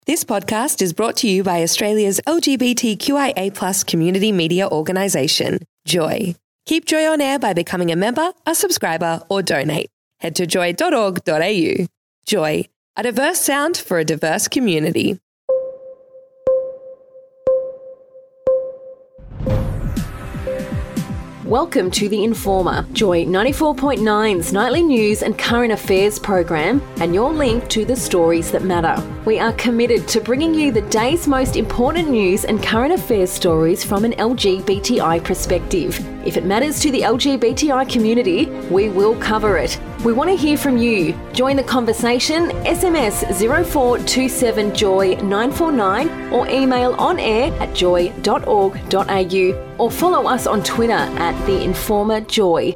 This podcast is brought to you by Australia's LGBTQIA+ community media organisation, Joy. Keep Joy on air by becoming a member, a subscriber, or donate. Head to joy.org.au. Joy, a diverse sound for a diverse community. Welcome to The Informer, Joy 94.9's nightly news and current affairs program, and your link to the stories that matter. We are committed to bringing you the day's most important news and current affairs stories from an LGBTI perspective. If it matters to the LGBTI community, we will cover it. We want to hear from you. Join the conversation, SMS 0427JOY949 or email onair@joy.org.au or follow us on Twitter @TheInformerJoy.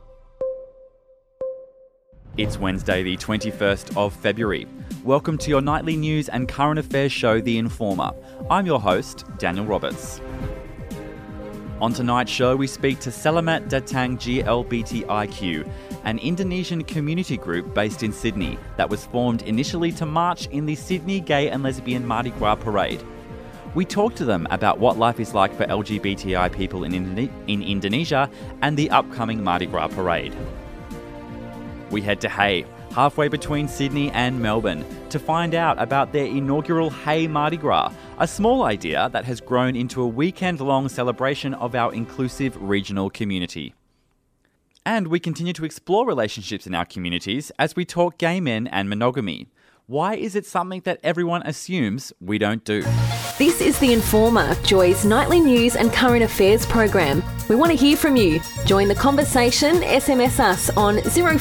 It's Wednesday, the 21st of February. Welcome to your nightly news and current affairs show, The Informer. I'm your host, Daniel Roberts. On tonight's show, we speak to Selamat Datang GLBTIQ, an Indonesian community group based in Sydney that was formed initially to march in the Sydney Gay and Lesbian Mardi Gras Parade. We talked to them about what life is like for LGBTI people in Indonesia and the upcoming Mardi Gras Parade. We head to Hay, halfway between Sydney and Melbourne, to find out about their inaugural Hay Mardi Gras, a small idea that has grown into a weekend-long celebration of our inclusive regional community. And we continue to explore relationships in our communities as we talk gay men and monogamy. Why is it something that everyone assumes we don't do? This is The Informer, Joy's nightly news and current affairs program. We want to hear from you. Join the conversation, SMS us on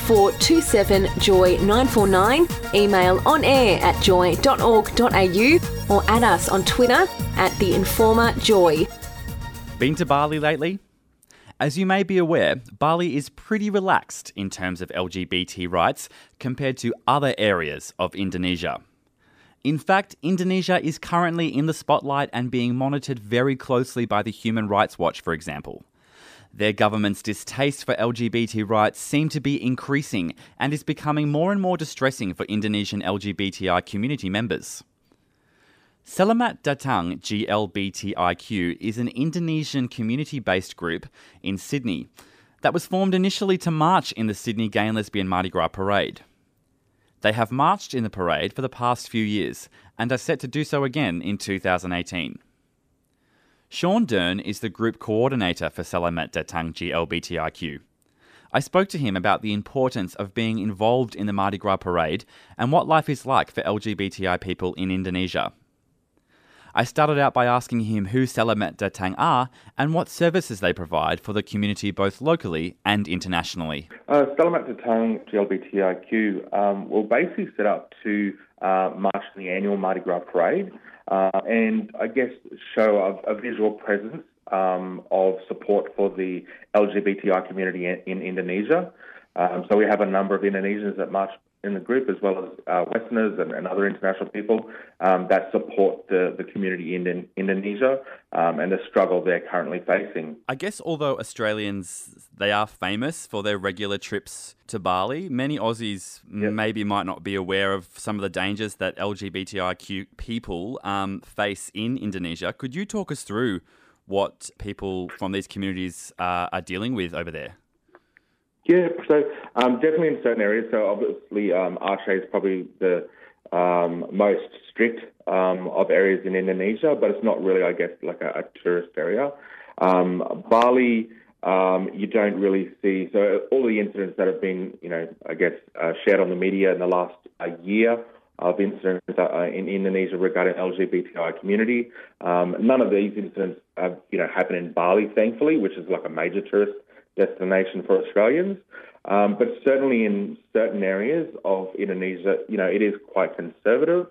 0427JOY949, email onair@joy.org.au or add us on Twitter @TheInformerJoy. Been to Bali lately? As you may be aware, Bali is pretty relaxed in terms of LGBT rights compared to other areas of Indonesia. In fact, Indonesia is currently in the spotlight and being monitored very closely by the Human Rights Watch, for example. Their government's distaste for LGBT rights seem to be increasing and is becoming more and more distressing for Indonesian LGBTI community members. Selamat Datang GLBTIQ is an Indonesian community-based group in Sydney that was formed initially to march in the Sydney Gay and Lesbian Mardi Gras Parade. They have marched in the parade for the past few years and are set to do so again in 2018. Sean Dern is the group coordinator for Selamat Datang GLBTIQ. I spoke to him about the importance of being involved in the Mardi Gras Parade and what life is like for LGBTI people in Indonesia. I started out by asking him who Selamat Datang are and what services they provide for the community both locally and internationally. Selamat Datang GLBTIQ will basically set up to march in the annual Mardi Gras Parade and I guess show a visual presence of support for the LGBTI community in Indonesia. So we have a number of Indonesians that march in the group, as well as Westerners and other international people that support the community in Indonesia and the struggle they're currently facing. I guess although Australians, they are famous for their regular trips to Bali, many Aussies maybe might not be aware of some of the dangers that LGBTIQ people face in Indonesia. Could you talk us through what people from these communities are dealing with over there? Yeah, so definitely in certain areas. So obviously Aceh is probably the most strict of areas in Indonesia, but it's not really, I guess, like a tourist area. Bali, you don't really see. So all the incidents that have been, shared on the media in the last year of incidents in Indonesia regarding LGBTI community, none of these incidents have, happened in Bali, thankfully, which is like a major tourist destination for Australians. But certainly in certain areas of Indonesia, it is quite conservative,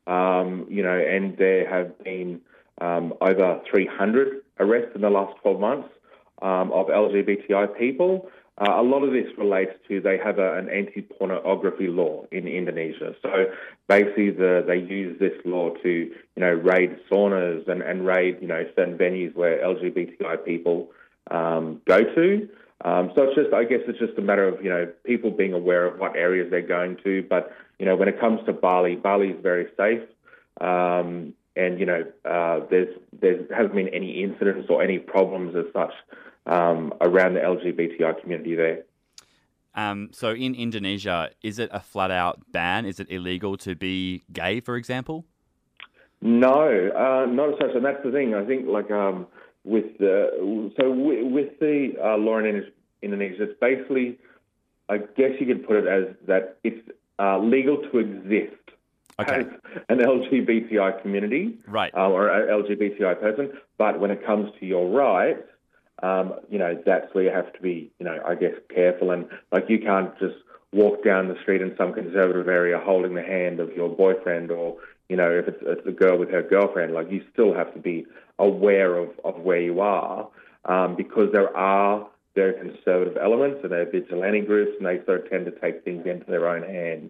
and there have been over 300 arrests in the last 12 months of LGBTI people. A lot of this relates to they have an anti-pornography law in Indonesia. So basically they use this law to, raid saunas and raid, certain venues where LGBTI people go to. So it's just a matter of, people being aware of what areas they're going to. But, when it comes to Bali, Bali is very safe. And there hasn't been any incidents or any problems as such around the LGBTI community there. So in Indonesia, is it a flat-out ban? Is it illegal to be gay, for example? No, not as such, and that's the thing. I think, with the law in Indonesia, it's basically, I guess you could put it as that it's legal to exist as an LGBTI community, right, or an LGBTI person. But when it comes to your rights, that's where you have to be, I guess, careful. And you can't just walk down the street in some conservative area holding the hand of your boyfriend, or if it's a girl with her girlfriend. You still have to be aware of where you are, because there are very conservative elements, and there are vigilante groups, and they sort of tend to take things into their own hands.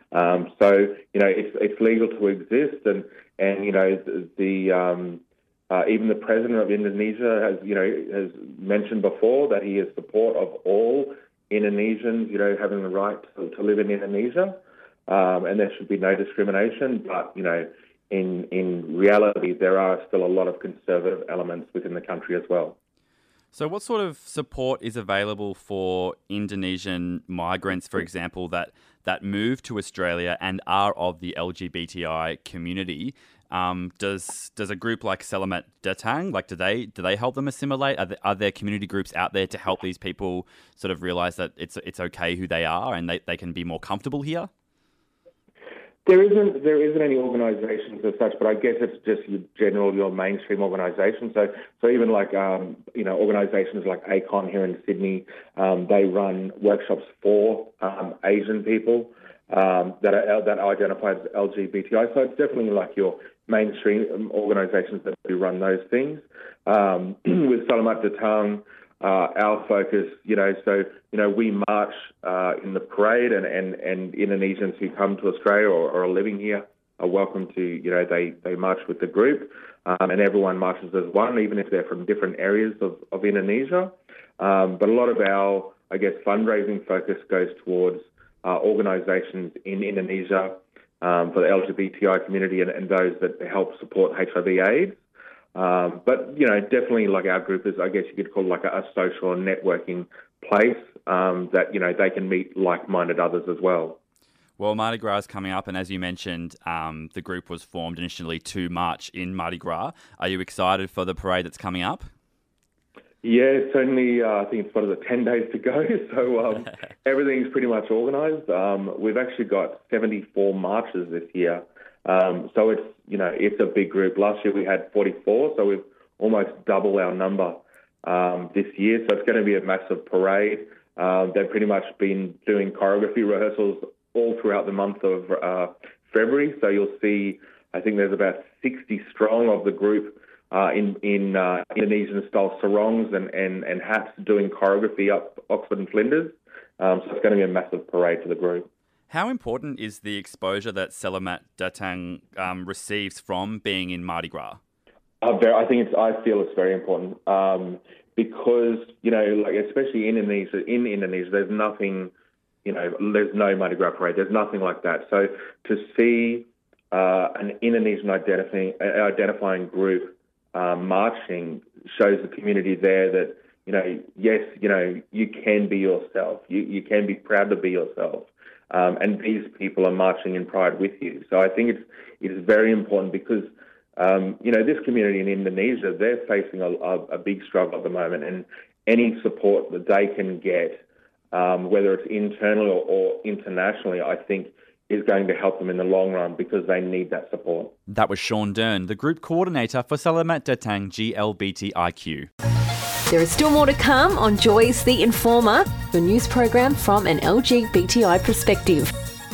It's legal to exist, and even the president of Indonesia has mentioned before that he has support of all Indonesians, having the right to live in Indonesia, and there should be no discrimination. But in reality, there are still a lot of conservative elements within the country as well. So what sort of support is available for Indonesian migrants, for example, that move to Australia and are of the LGBTI community? Does a group like Selamat Datang, do they help them assimilate? Are there community groups out there to help these people sort of realise that it's okay who they are and they can be more comfortable here? There isn't any organisations as such, but I guess it's just your mainstream organisations. So even organisations like ACON here in Sydney, they run workshops for Asian people that identify as LGBTI. So it's definitely your mainstream organisations that do run those things. With Selamat Datang, our focus, we march in the parade, and Indonesians who come to Australia or are living here are welcome to, they march with the group, and everyone marches as one, even if they're from different areas of Indonesia. But a lot of our, I guess, fundraising focus goes towards organisations in Indonesia for the LGBTI community and those that help support HIV/AIDS. But definitely, our group is, I guess you could call a social and networking place that they can meet like-minded others as well. Well, Mardi Gras is coming up, and as you mentioned, the group was formed initially to march in Mardi Gras. Are you excited for the parade that's coming up? Yeah, it's only, I think it's 10 days to go, so everything's pretty much organised. We've actually got 74 marches this year. So it's a big group. Last year we had 44, so we've almost doubled our number this year. So it's going to be a massive parade. They've pretty much been doing choreography rehearsals all throughout the month of February. So you'll see, I think there's about 60 strong of the group in Indonesian-style sarongs and hats doing choreography up Oxford and Flinders. So it's going to be a massive parade for the group. How important is the exposure that Selamat Datang receives from being in Mardi Gras? I feel it's very important because, especially in Indonesia, there's nothing, there's no Mardi Gras parade. There's nothing like that. So to see an Indonesian identifying group marching shows the community there that, yes, you can be yourself. You can be proud to be yourself. And these people are marching in pride with you. So I think it is very important because, this community in Indonesia, they're facing a big struggle at the moment, and any support that they can get, whether it's internally or internationally, I think is going to help them in the long run because they need that support. That was Sean Dern, the group coordinator for Selamat Datang GLBTIQ. There is still more to come on Joy's The Informer, the news program from an LGBTI perspective.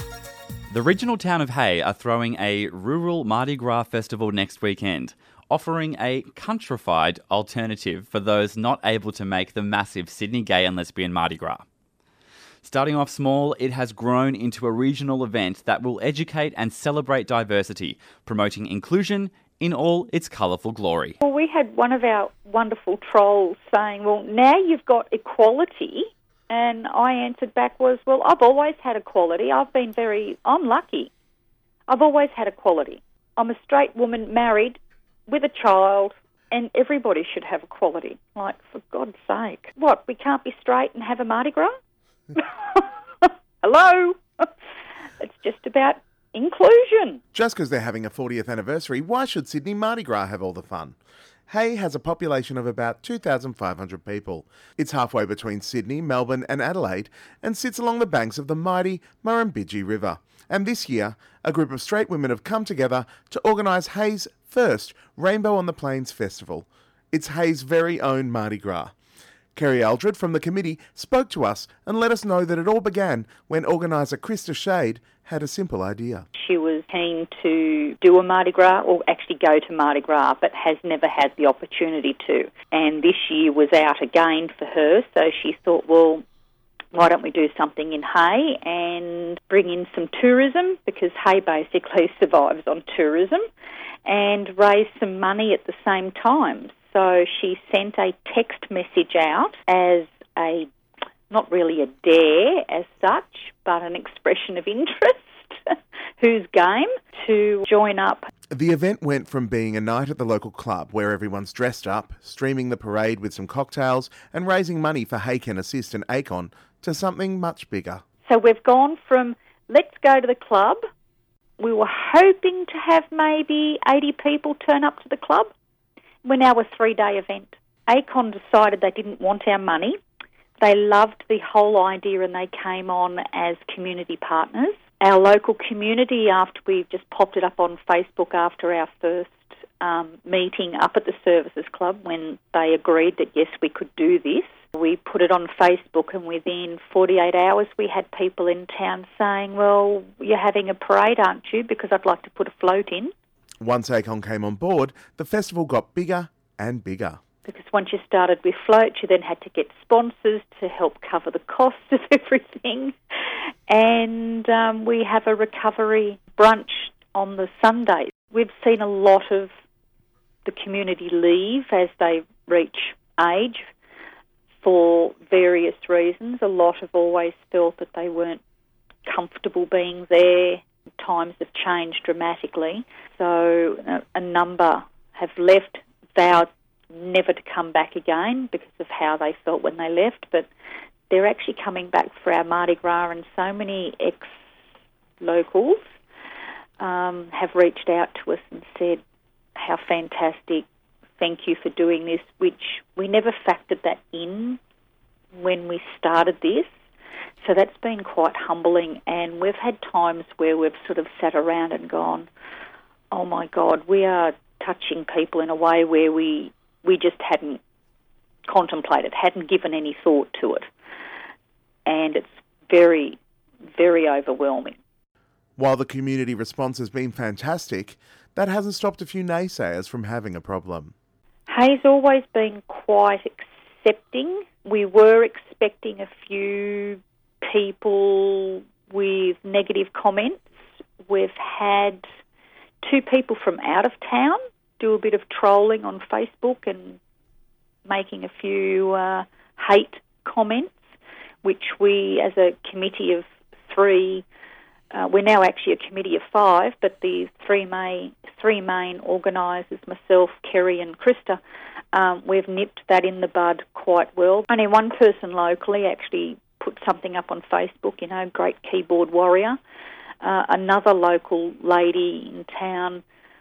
The regional town of Hay are throwing a rural Mardi Gras festival next weekend, offering a countrified alternative for those not able to make the massive Sydney gay and lesbian Mardi Gras. Starting off small, it has grown into a regional event that will educate and celebrate diversity, promoting inclusion in all its colourful glory. Well, we had one of our wonderful trolls saying, well, now you've got equality. And I answered back was, well, I've always had equality. I'm lucky. I've always had equality. I'm a straight woman, married, with a child, and everybody should have equality. Like, for God's sake. What, we can't be straight and have a Mardi Gras? Hello? It's just about inclusion. Just because they're having a 40th anniversary, why should Sydney Mardi Gras have all the fun? Hay has a population of about 2,500 people. It's halfway between Sydney, Melbourne and Adelaide and sits along the banks of the mighty Murrumbidgee River. And this year, a group of straight women have come together to organise Hay's first Rainbow on the Plains festival. It's Hay's very own Mardi Gras. Kerry Aldred from the committee spoke to us and let us know that it all began when organiser Krista Shade had a simple idea. She was keen to do a Mardi Gras, or actually go to Mardi Gras, but has never had the opportunity to. And this year was out again for her, so she thought, well, why don't we do something in Hay and bring in some tourism, because Hay basically survives on tourism, and raise some money at the same time. So she sent a text message out as a, not really a dare as such, but an expression of interest, who's game, to join up. The event went from being a night at the local club where everyone's dressed up, streaming the parade with some cocktails and raising money for Hay Can Assist and ACON to something much bigger. So we've gone from let's go to the club. We were hoping to have maybe 80 people turn up to the club. We're now a 3-day event. ACON decided they didn't want our money. They loved the whole idea and they came on as community partners. Our local community, after we just popped it up on Facebook after our first meeting up at the Services Club, when they agreed that yes, we could do this, we put it on Facebook, and within 48 hours we had people in town saying, well, you're having a parade, aren't you? Because I'd like to put a float in. Once ACON came on board, the festival got bigger and bigger. Because once you started with floats, you then had to get sponsors to help cover the cost of everything. And we have a recovery brunch on the Sundays. We've seen a lot of the community leave as they reach age for various reasons. A lot have always felt that they weren't comfortable being there. Times have changed dramatically. So a number have left, vowed never to come back again because of how they felt when they left, but they're actually coming back for our Mardi Gras, and so many ex-locals have reached out to us and said, how fantastic, thank you for doing this, which we never factored that in when we started this. So that's been quite humbling, and we've had times where we've sort of sat around and gone, oh my God, we are touching people in a way where we just hadn't contemplated, hadn't given any thought to it. And it's very, very overwhelming. While the community response has been fantastic, that hasn't stopped a few naysayers from having a problem. Hay's always been quite accepting. We were expecting a few people with negative comments. We've had 2 people from out of town do a bit of trolling on Facebook and making a few hate comments, which we, as a committee of 3, we're now actually a committee of 5, but the three main organisers, myself, Kerry and Krista, we've nipped that in the bud quite well. Only one person locally actually put something up on Facebook, great keyboard warrior. Another local lady in town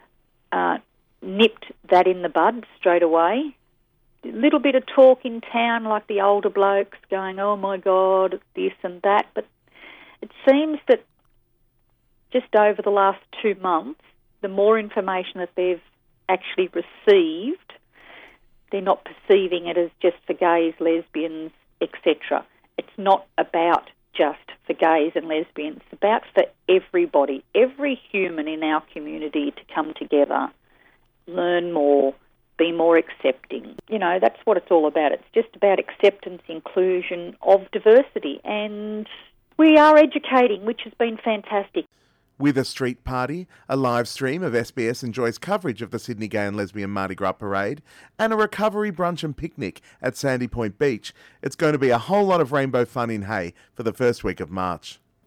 nipped that in the bud straight away. A little bit of talk in town, like the older blokes going, oh my God, this and that. But it seems that just over the last 2 months, the more information that they've actually received, they're not perceiving it as just for gays, lesbians, etc. It's not about just for gays and lesbians. It's about for everybody, every human in our community to come together, learn more, be more accepting. That's what it's all about. It's just about acceptance, inclusion of diversity. And we are educating, which has been fantastic. With a street party, a live stream of SBS Enjoys coverage of the Sydney Gay and Lesbian Mardi Gras Parade, and a recovery brunch and picnic at Sandy Point Beach, it's going to be a whole lot of rainbow fun in Hay for the first week of March.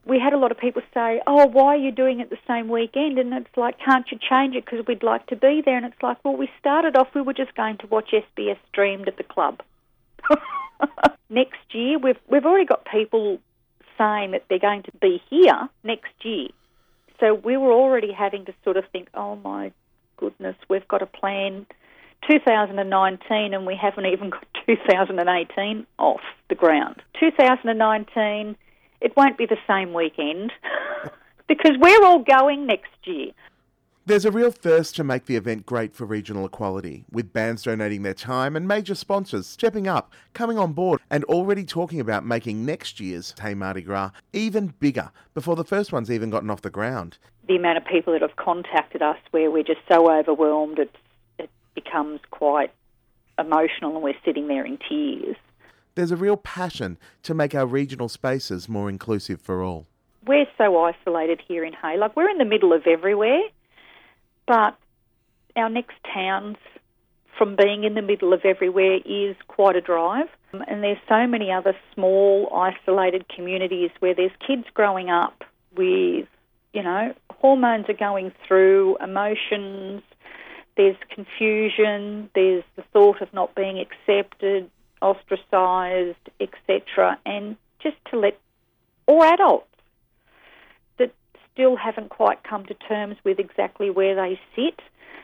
we had a lot of people say, oh, why are you doing it the same weekend? And it's like, can't you change it because we'd like to be there? And it's like, well, we started off, we were just going to watch SBS streamed at the club. Next year, we've already got people saying that they're going to be here next year. So we were already having to sort of think, oh, my goodness, we've got to plan 2019 and we haven't even got 2018 off the ground. 2019, it won't be the same weekend because we're all going next year. There's a real thirst to make the event great for regional equality, with bands donating their time and major sponsors stepping up, coming on board and already talking about making next year's Hey Mardi Gras even bigger before the first one's even gotten off the ground. The amount of people that have contacted us where we're just so overwhelmed, it becomes quite emotional and we're sitting there in tears. There's a real passion to make our regional spaces more inclusive for all. We're so isolated here in Hay. Like, we're in the middle of everywhere, but our next towns from being in the middle of everywhere is quite a drive. And there's so many other small, isolated communities where there's kids growing up with, you know, hormones are going through, emotions, there's confusion, there's the thought of not being accepted, ostracised, etc. And just to let, or adults that still haven't quite come to terms with exactly where they sit,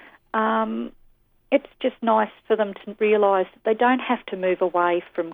it's just nice for them to realise that they don't have to move away from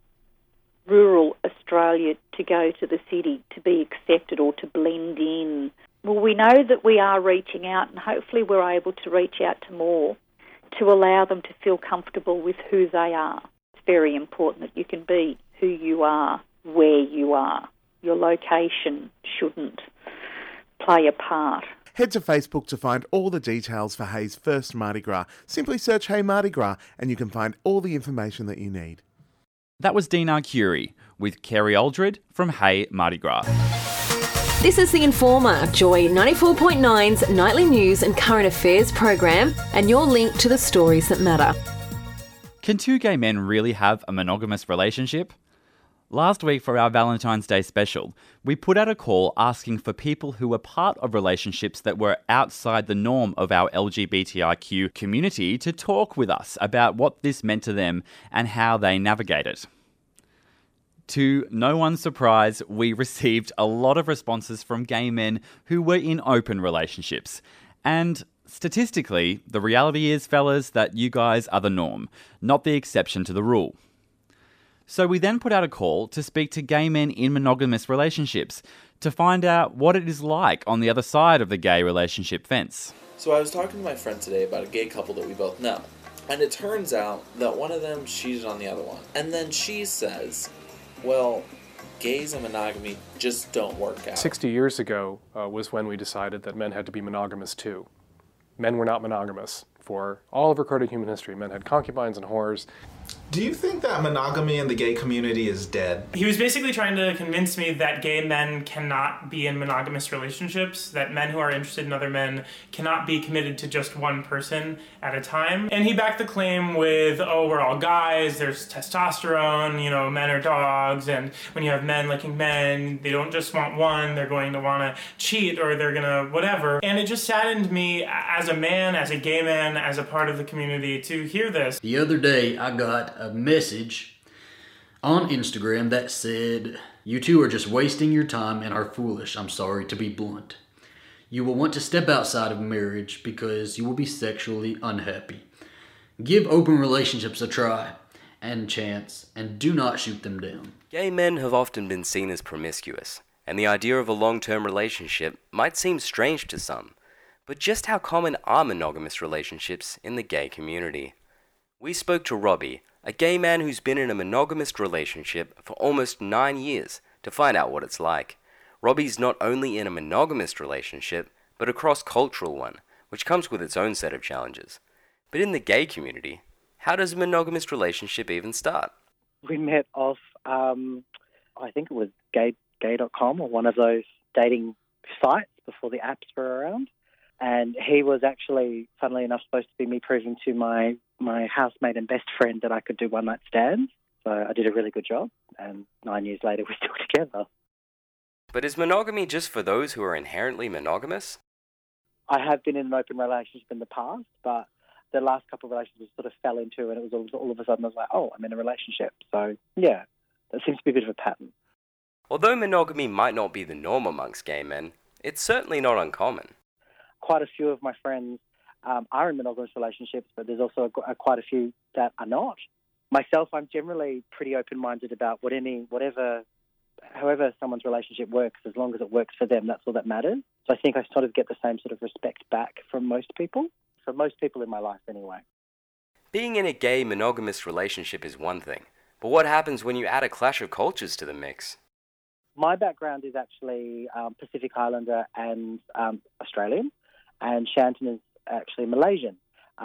rural Australia to go to the city to be accepted or to blend in. Well, we know that we are reaching out, and hopefully we're able to reach out to more to allow them to feel comfortable with who they are. It's very important that you can be who you are, where you are. Your location shouldn't play a part. Head to Facebook to find all the details for Hay's first Mardi Gras. Simply search Hey Mardi Gras and you can find all the information that you need. That was Dina Curie with Kerry Aldred from Hey Mardi Gras. This is The Informer, Joy 94.9's nightly news and current affairs program, and your link to the stories that matter. Can two gay men really have a monogamous relationship? Last week for our Valentine's Day special, we put out a call asking for people who were part of relationships that were outside the norm of our LGBTIQ community to talk with us about what this meant to them and how they navigate it. To no one's surprise, we received a lot of responses from gay men who were in open relationships. And statistically, the reality is, fellas, that you guys are the norm, not the exception to the rule. So we then put out a call to speak to gay men in monogamous relationships to find out what it is like on the other side of the gay relationship fence. So I was talking to my friend today about a gay couple that we both know. And it turns out that one of them cheated on the other one. And then she says, well, gays and monogamy just don't work out. 60 years ago was when we decided that men had to be monogamous too. Men were not monogamous. For all of recorded human history, men had concubines and whores. Do you think that monogamy in the gay community is dead? He was basically trying to convince me that gay men cannot be in monogamous relationships, that men who are interested in other men cannot be committed to just one person at a time. And he backed the claim with, oh, we're all guys, there's testosterone, you know, men are dogs, and when you have men liking men, they don't just want one, they're going to want to cheat or they're going to whatever. And it just saddened me as a man, as a gay man, as a part of the community to hear this. The other day I got a message on Instagram that said, "You two are just wasting your time and are foolish. I'm sorry to be blunt. You will want to step outside of marriage because you will be sexually unhappy. Give open relationships a try and chance and do not shoot them down." Gay men have often been seen as promiscuous, and the idea of a long-term relationship might seem strange to some. But just how common are monogamous relationships in the gay community? We spoke to Robbie, a gay man who's been in a monogamous relationship for almost 9 years, to find out what it's like. Robbie's not only in a monogamous relationship, but a cross-cultural one, which comes with its own set of challenges. But in the gay community, how does a monogamous relationship even start? We met off, I think it was gay.com or one of those dating sites before the apps were around. And he was actually, funnily enough, supposed to be me proving to my housemate and best friend that I could do one-night stands. So I did a really good job, and 9 years later we're still together. But is monogamy just for those who are inherently monogamous? I have been in an open relationship in the past, but the last couple of relationships sort of fell into, and it was all of a sudden I was like, oh, I'm in a relationship. So, yeah, that seems to be a bit of a pattern. Although monogamy might not be the norm amongst gay men, it's certainly not uncommon. Quite a few of my friends are in monogamous relationships, but there's also quite a few that are not. Myself, I'm generally pretty open-minded about however someone's relationship works, as long as it works for them, that's all that matters. So I think I sort of get the same sort of respect back from most people, in my life anyway. Being in a gay monogamous relationship is one thing, but what happens when you add a clash of cultures to the mix? My background is actually Pacific Islander and Australian, and Shanton is actually Malaysian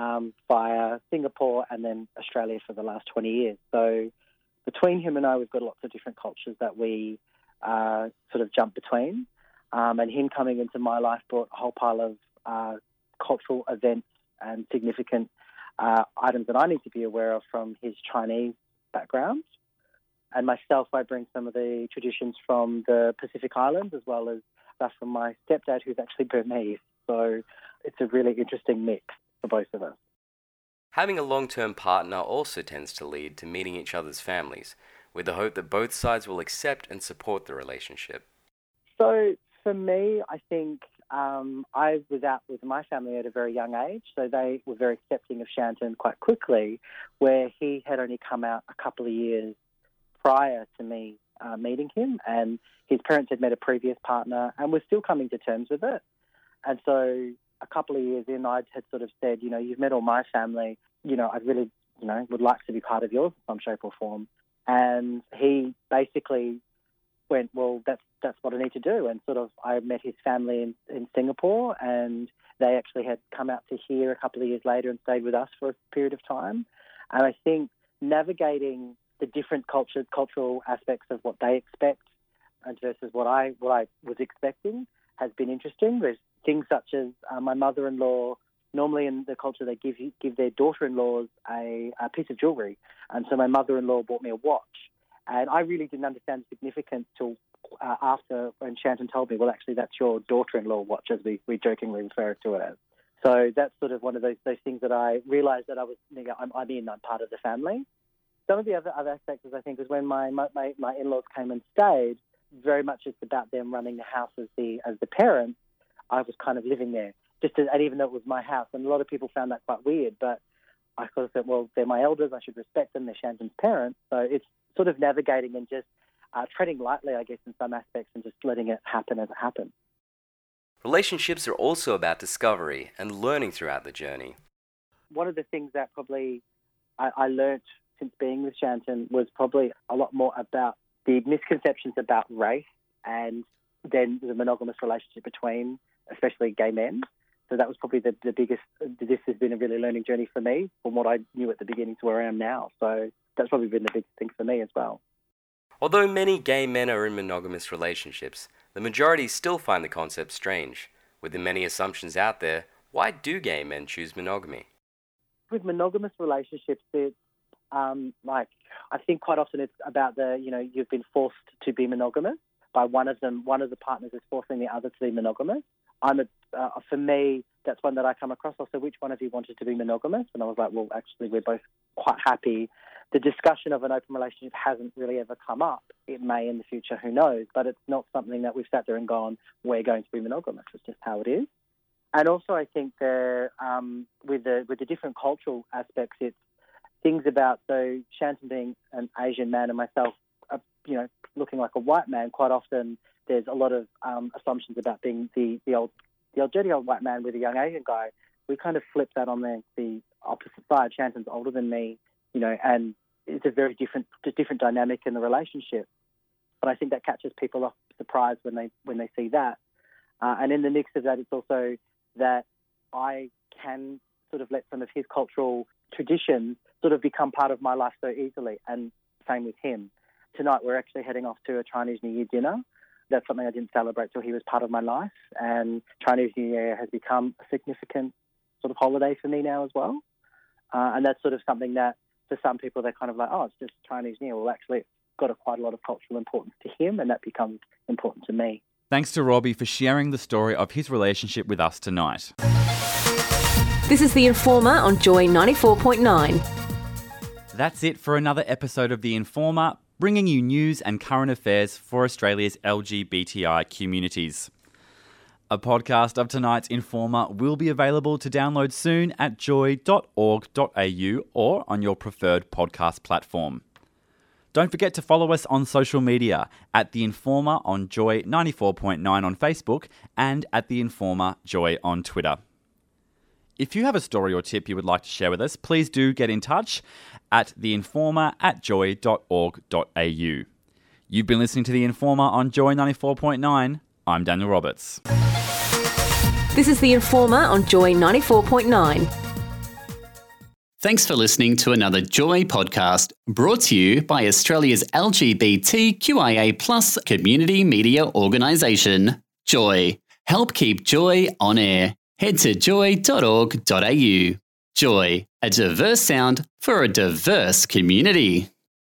via Singapore and then Australia for the last 20 years. So between him and I, we've got lots of different cultures that we sort of jump between. And him coming into my life brought a whole pile of cultural events and significant items that I need to be aware of from his Chinese background. And myself, I bring some of the traditions from the Pacific Islands as well as stuff from my stepdad, who's actually Burmese. So it's a really interesting mix for both of us. Having a long-term partner also tends to lead to meeting each other's families, with the hope that both sides will accept and support the relationship. So for me, I think I was out with my family at a very young age, so they were very accepting of Shanton quite quickly, where he had only come out a couple of years prior to me meeting him, and his parents had met a previous partner and were still coming to terms with it. And so a couple of years in, I had sort of said, you've met all my family, I really, would like to be part of yours in some shape or form. And he basically went, well, that's what I need to do. And sort of I met his family in Singapore, and they actually had come out to here a couple of years later and stayed with us for a period of time. And I think navigating the different cultural aspects of what they expect and versus what I was expecting has been interesting. There's things such as my mother-in-law, normally in the culture they give their daughter-in-laws a piece of jewellery. And so my mother-in-law bought me a watch. And I really didn't understand the significance till after when Shanton told me, well, actually, that's your daughter-in-law watch, as we jokingly refer to it as. So that's sort of one of those things that I realised that I'm part of the family. Some of the other aspects, I think, was when my in-laws came and stayed, very much it's about them running the house as the parents. I was kind of living there, and even though it was my house. And a lot of people found that quite weird, but I sort of said, well, they're my elders, I should respect them, they're Shanton's parents. So it's sort of navigating and just treading lightly, I guess, in some aspects and just letting it happen as it happens. Relationships are also about discovery and learning throughout the journey. One of the things that probably I learnt since being with Shanton was probably a lot more about the misconceptions about race and then the monogamous relationship between, especially gay men. So that was probably the biggest. This has been a really learning journey for me from what I knew at the beginning to where I am now. So that's probably been the big thing for me as well. Although many gay men are in monogamous relationships, the majority still find the concept strange. With the many assumptions out there, why do gay men choose monogamy? With monogamous relationships, it's I think quite often it's about you've been forced to be monogamous by one of the partners is forcing the other to be monogamous. For me, that's one that I come across. Also, which one of you wanted to be monogamous? And I was like, well, actually, we're both quite happy. The discussion of an open relationship hasn't really ever come up. It may in the future, who knows? But it's not something that we've sat there and gone, we're going to be monogamous. It's just how it is. And also, I think with the different cultural aspects, it's things about, so Shanton being an Asian man and myself, looking like a white man, quite often there's a lot of assumptions about being the old dirty old white man with a young Asian guy. We kind of flip that on the opposite side. Shanton's older than me, and it's a very different dynamic in the relationship. But I think that catches people off surprise when they see that. And in the mix of that, it's also that I can sort of let some of his cultural traditions sort of become part of my life so easily, and same with him. Tonight we're actually heading off to a Chinese New Year dinner. That's something I didn't celebrate till he was part of my life, and Chinese New Year has become a significant sort of holiday for me now as well. And that's sort of something that for some people they're kind of like, oh, it's just Chinese New Year. Well, actually it's got quite a lot of cultural importance to him, and that becomes important to me. Thanks to Robbie for sharing the story of his relationship with us tonight. This is The Informer on Joy 94.9. That's it for another episode of The Informer, bringing you news and current affairs for Australia's LGBTI communities. A podcast of tonight's Informer will be available to download soon at joy.org.au or on your preferred podcast platform. Don't forget to follow us on social media at The Informer on Joy 94.9 on Facebook and at The Informer Joy on Twitter. If you have a story or tip you would like to share with us, please do get in touch at theinformer@joy.org.au. You've been listening to The Informer on Joy 94.9. I'm Daniel Roberts. This is The Informer on Joy 94.9. Thanks for listening to another Joy podcast brought to you by Australia's LGBTQIA+ community media organisation, Joy. Help keep Joy on air. Head to joy.org.au. Joy, a diverse sound for a diverse community.